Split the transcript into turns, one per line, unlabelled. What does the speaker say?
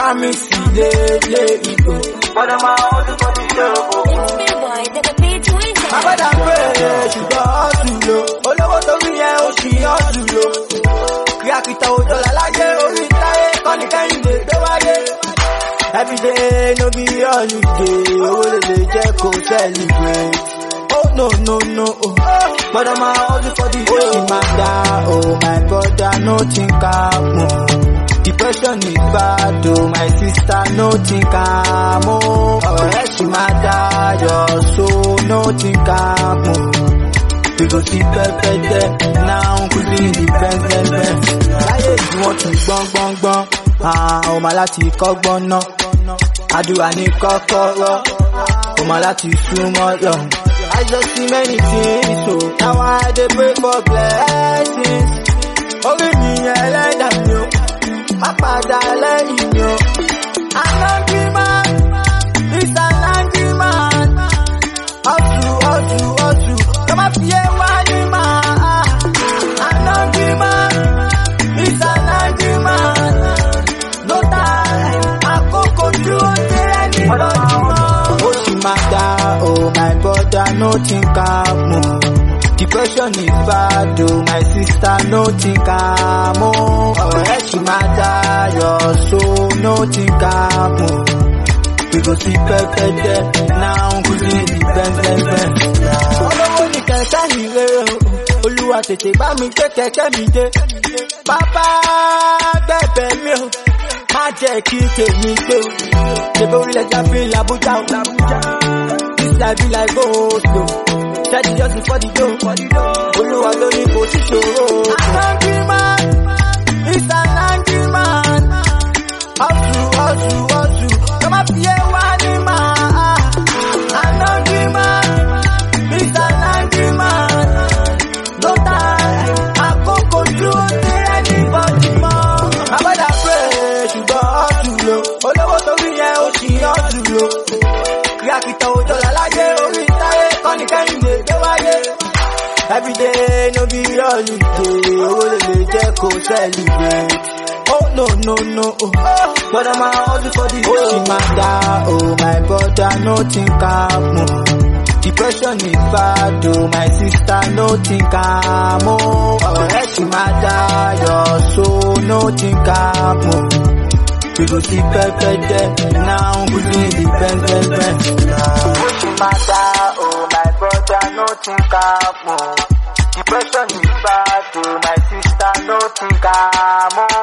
promise you lay ego. But I'm out for the show. My brother pray, she got hustle low. Olówó tó rí yẹn ó ṣì hustle low. Kíákítà òjò lálàyé orí táyé kọ́ni kẹ́yìn lè gbé wáyé. Everyday no be holiday, owó lè jẹ́ kó celebrate. Oh no, but I'm out for the show. Oh my brother, no think I'm depression is bad, oh my sister, no think I'm she matter, your soul, no think I'm we go see perfect now, could be independent. Láyé tí wọ́n tún gbọ́ngbọ́ngbọ́n, ọmọ láti kọ́gbọ́n náà, àdúrà ní kọ́kọ́rọ́, ọmọ láti súnmọ́ lọ. I just see many things, so now I dey pray for blessings. Orí mi ẹlẹ́dàá mi o. My father lẹ́yìn mi o. Anangri man, it's Anangri man. Hustle, kọ́má fi yé wá ní máa. Anangri man, it's Anangri man. No time, àkókò dúró dé ẹni lọ́jọ́ mọ́. Ó sì máa dá, oh my brother, no think I'm depression is bad, oh my sister, no think I'm she matter, your soul, no think I'm we go see perfect now, could be independent. Olówó ní kẹ̀kẹ́ ìrè o, Olúwa tètè bá mi gbé kẹ̀kẹ́ mi dé. Bàbá gbẹ̀bẹ̀ mi o, má jẹ́ kí tèmi gbé o. Ṣèbí orílẹ̀ jáfe l'Abuja o. This life be like go slow. Steady just for the dough. Olúwa ló ní kò sí ṣòro. Anangri man, it's Anangri man. Hustle, kọ́má fi yé wá ní máa. Anangri man, it's Anangri man. No time, àkókò dúró dé anybody mọ́. My brother pray, ṣùgbọ́n hustle low. Olówó tó rí yẹn ó ṣì hustle low. Kíákítà òjò lálàyé orí táyé kọ́ni kẹ́yìn lè gbé wáyé. Everyday no be holiday, owó lè jẹ́ kó celebrate. Oh no, but I'm out for the show. She matter, oh my brother, no think I'm depression is bad, oh my sister, no think I'm she matter, your soul, no think I'm we go see perfect now, we be independent. She matter, oh my brother, no think I'm depression is bad, oh my sister, no think I'm